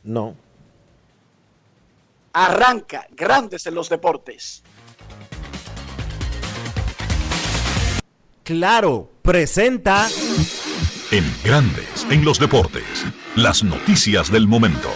No. Arranca Grandes en los Deportes. Claro, presenta En Grandes en los Deportes, las noticias del momento.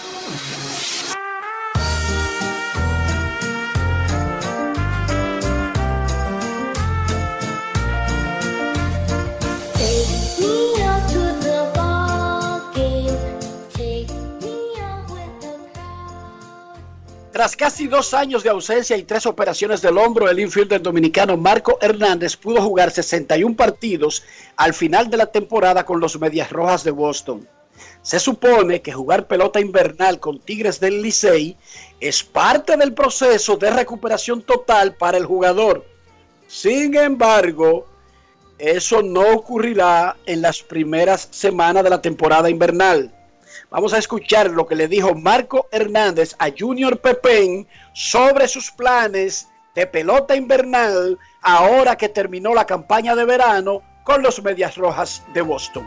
Tras casi 2 años de ausencia y 3 operaciones del hombro, el infielder dominicano Marco Hernández pudo jugar 61 partidos al final de la temporada con los Medias Rojas de Boston. Se supone que jugar pelota invernal con Tigres del Licey es parte del proceso de recuperación total para el jugador. Sin embargo, eso no ocurrirá en las primeras semanas de la temporada invernal. Vamos a escuchar lo que le dijo Marco Hernández a Junior Pepén sobre sus planes de pelota invernal ahora que terminó la campaña de verano con los Medias Rojas de Boston.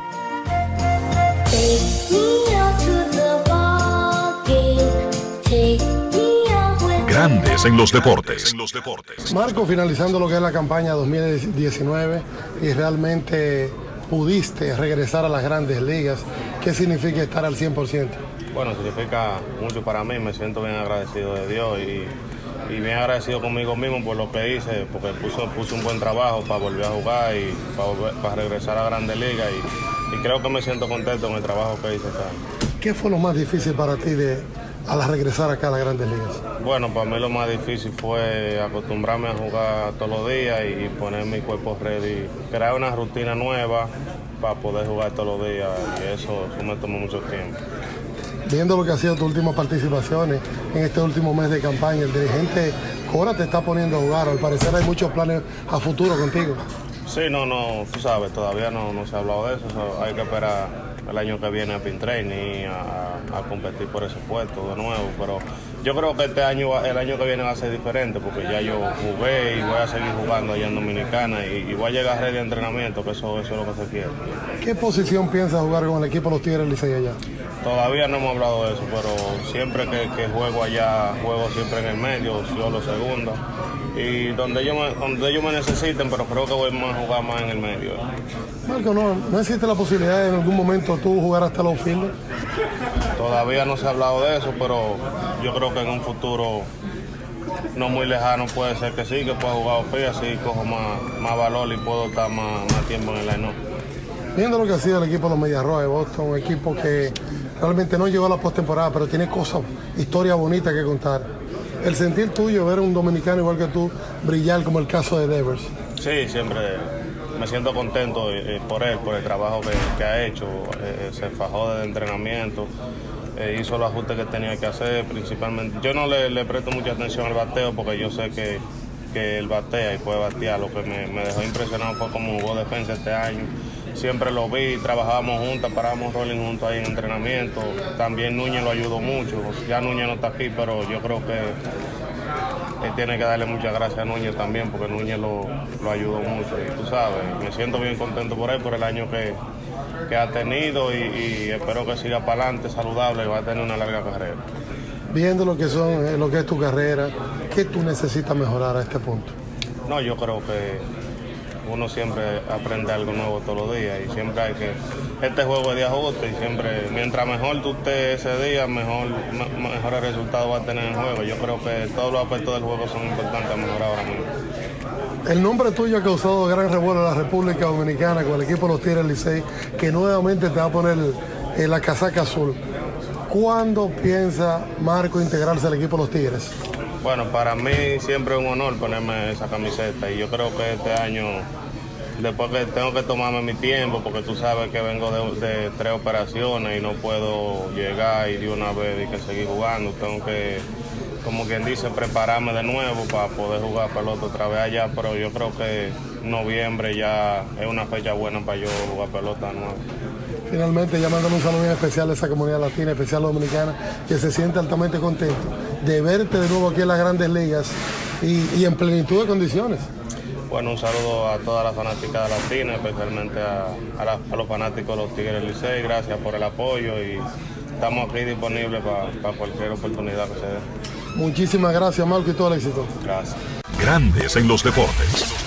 Grandes en los Deportes. Marco, finalizando lo que es la campaña 2019 y realmente pudiste regresar a las Grandes Ligas. ¿Qué significa estar al 100%? Bueno, significa mucho para mí, me siento bien agradecido de Dios y bien agradecido conmigo mismo por lo que hice, porque puse un buen trabajo para volver a jugar y para regresar a Grandes Ligas y creo que me siento contento con el trabajo que hice acá. ¿Qué fue lo más difícil para ti al regresar acá a las Grandes Ligas? Bueno, para mí lo más difícil fue acostumbrarme a jugar todos los días y poner mi cuerpo ready, crear una rutina nueva para poder jugar todos los días y eso me tomó mucho tiempo. Viendo lo que ha sido tus últimas participaciones en este último mes de campaña, el dirigente Cora te está poniendo a jugar, al parecer hay muchos planes a futuro contigo. Sí, no, tú sabes, todavía no se ha hablado de eso, hay que esperar el año que viene a Pin Training a competir por ese puesto de nuevo, pero yo creo que el año que viene va a ser diferente porque ya yo jugué y voy a seguir jugando allá en Dominicana y voy a llegar ready de entrenamiento, que eso es lo que se quiere. ¿Qué posición piensas jugar con el equipo de los Tigres del Licey allá? Todavía no hemos hablado de eso, pero siempre que juego allá, juego siempre en el medio, solo segunda. Y donde ellos me necesiten, pero creo que voy a jugar más en el medio. Marco, ¿no existe la posibilidad de en algún momento tú jugar hasta los fielder? Todavía no se ha hablado de eso, pero yo creo que en un futuro no muy lejano puede ser que sí, que pueda jugar off-field, así cojo más valor y puedo estar más tiempo en el line-up. Viendo lo que ha sido el equipo de los Medias Rojas de Boston, un equipo que realmente no llegó a la postemporada, pero tiene cosas, historias bonitas que contar. El sentir tuyo, ver a un dominicano igual que tú brillar como el caso de Devers. Sí, siempre me siento contento por él, por el trabajo que ha hecho. Se fajó de entrenamiento, hizo los ajustes que tenía que hacer principalmente. Yo no le presto mucha atención al bateo porque yo sé que él batea y puede batear. Lo que me dejó impresionado fue cómo jugó defensa este año. Siempre lo vi, trabajábamos juntos, parábamos rolling juntos ahí en entrenamiento. También Núñez lo ayudó mucho. Ya Núñez no está aquí, pero yo creo que él tiene que darle muchas gracias a Núñez también, porque Núñez lo ayudó mucho. Y tú sabes, me siento bien contento por él, por el año que ha tenido y espero que siga para adelante saludable y va a tener una larga carrera. Viendo lo que es tu carrera, ¿qué tú necesitas mejorar a este punto? No, yo creo que uno siempre aprende algo nuevo todos los días y siempre hay que... Este juego es de ajuste y siempre, mientras mejor tú estés ese día, mejores resultados va a tener el juego. Yo creo que todos los aspectos del juego son importantes a mejorar ahora mismo. El nombre tuyo ha causado gran revuelo en la República Dominicana con el equipo de los Tigres del Licey, que nuevamente te va a poner la casaca azul. ¿Cuándo piensa Marco integrarse al equipo de los Tigres? Bueno, para mí siempre es un honor ponerme esa camiseta y yo creo que este año, después que tengo que tomarme mi tiempo, porque tú sabes que vengo de 3 operaciones y no puedo llegar y de una vez y que seguir jugando, tengo que, como quien dice, prepararme de nuevo para poder jugar pelota otra vez allá, pero yo creo que noviembre ya es una fecha buena para yo jugar pelota de nuevo. Finalmente, llamándole un saludo bien especial a esa comunidad latina, especial dominicana, que se siente altamente contento de verte de nuevo aquí en las Grandes Ligas y en plenitud de condiciones. Bueno, un saludo a todas las fanáticas latinas, especialmente a los fanáticos de los Tigres del Licey. Gracias por el apoyo y estamos aquí disponibles para cualquier oportunidad que se dé. Muchísimas gracias, Marco, y todo el éxito. Gracias. Grandes en los deportes.